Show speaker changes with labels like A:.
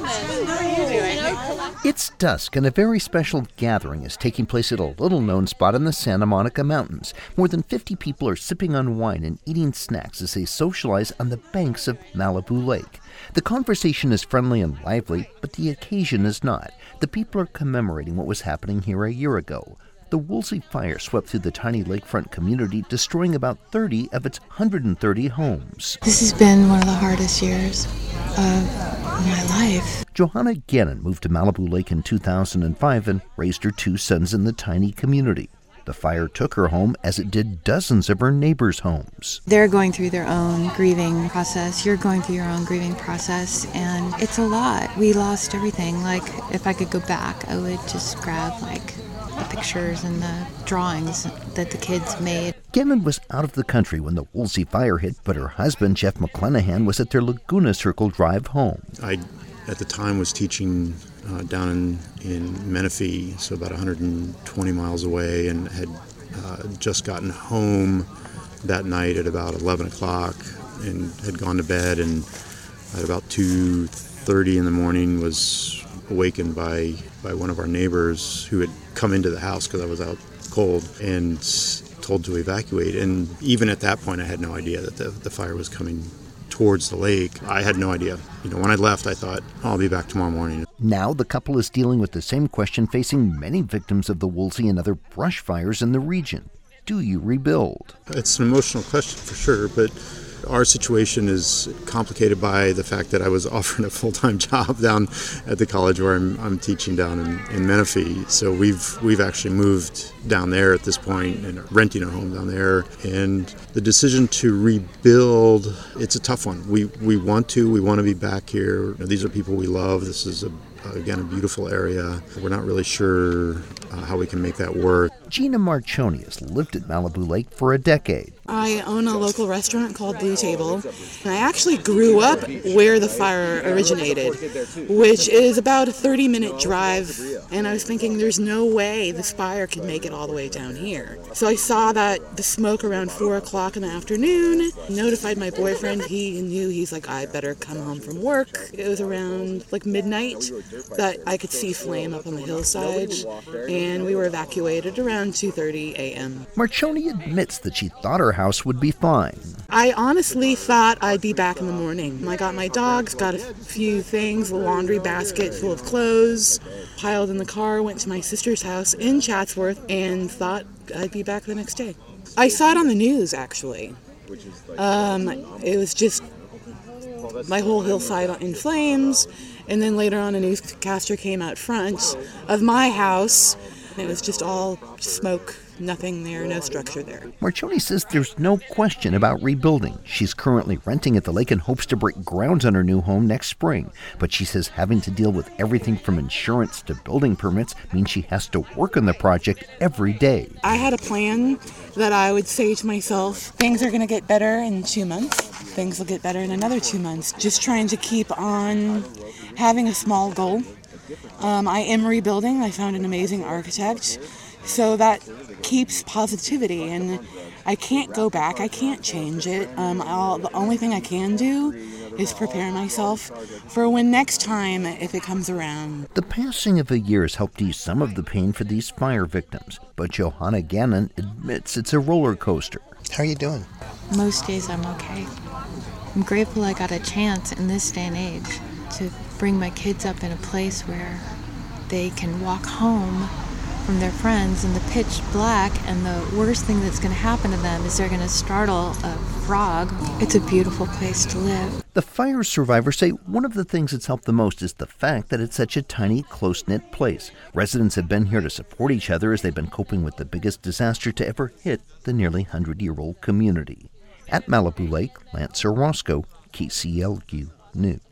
A: It's dusk, and a very special gathering is taking place at a little-known spot in the Santa Monica Mountains. More than 50 people are sipping on wine and eating snacks as they socialize on the banks of Malibu Lake. The conversation is friendly and lively, but the occasion is not. The people are commemorating what was happening here a year ago. The Woolsey Fire swept through the tiny lakefront community, destroying about 30 of its 130 homes.
B: This has been one of the hardest years of my life.
A: Johanna Gannon moved to Malibu Lake in 2005 and raised her 2 sons in the tiny community. The fire took her home, as it did dozens of her neighbors' homes.
B: They're going through their own grieving process. You're going through your own grieving process, and it's a lot. We lost everything. Like, if I could go back, I would just grab, the pictures and the drawings that the kids made.
A: Gannon was out of the country when the Woolsey Fire hit, but her husband, Jeff McClenahan, was at their Laguna Circle drive home.
C: I, at the time, was teaching down in Menifee, so about 120 miles away, and had just gotten home that night at about 11 o'clock and had gone to bed, and at about 2:30 in the morning was awakened by one of our neighbors who had come into the house because I was out cold and told to evacuate. And even at that point, I had no idea that the fire was coming towards the lake. I had no idea. When I left, I thought, I'll be back tomorrow morning.
A: Now the couple is dealing with the same question facing many victims of the Woolsey and other brush fires in the region. Do you rebuild?
C: It's an emotional question for sure, but our situation is complicated by the fact that I was offered a full-time job down at the college where I'm teaching down in Menifee. So we've actually moved down there at this point and renting a home down there. And the decision to rebuild, it's a tough one. We want to be back here. These are people we love. This is again, a beautiful area. We're not really sure how we can make that work.
A: Gina Marchoni has lived at Malibu Lake for a decade.
D: I own a local restaurant called Blue Table, and I actually grew up where the fire originated, which is about a 30-minute drive, and I was thinking there's no way this fire could make it all the way down here. So I saw that the smoke around 4 o'clock in the afternoon, notified my boyfriend. He knew, he's like, I better come home from work. It was around midnight that I could see flame up on the hillside, and we were evacuated around 2:30 a.m.
A: Marchoni admits that she thought her house would be fine.
D: I honestly thought I'd be back in the morning. I got my dogs, got a few things, a laundry basket full of clothes, piled in the car, went to my sister's house in Chatsworth, and thought I'd be back the next day. I saw it on the news, actually. It was just my whole hillside in flames, and then later on a newscaster came out front of my house. It was just all smoke, nothing there, no structure there.
A: Marchoni says there's no question about rebuilding. She's currently renting at the lake and hopes to break ground on her new home next spring. But she says having to deal with everything from insurance to building permits means she has to work on the project every day.
D: I had a plan that I would say to myself, things are going to get better in 2 months. Things will get better in another 2 months. Just trying to keep on having a small goal. I am rebuilding. I found an amazing architect. So that keeps positivity, and I can't go back. I can't change it. The only thing I can do is prepare myself for when next time, if it comes around.
A: The passing of a year has helped ease some of the pain for these fire victims, but Johanna Gannon admits it's a roller coaster.
E: How are you doing?
B: Most days I'm okay. I'm grateful I got a chance in this day and age to bring my kids up in a place where they can walk home from their friends in the pitch black, and the worst thing that's going to happen to them is they're going to startle a frog. It's a beautiful place to live.
A: The fire survivors say one of the things that's helped the most is the fact that it's such a tiny, close-knit place. Residents have been here to support each other as they've been coping with the biggest disaster to ever hit the nearly 100-year-old community. At Malibu Lake, Lance Orozco, KCLU News.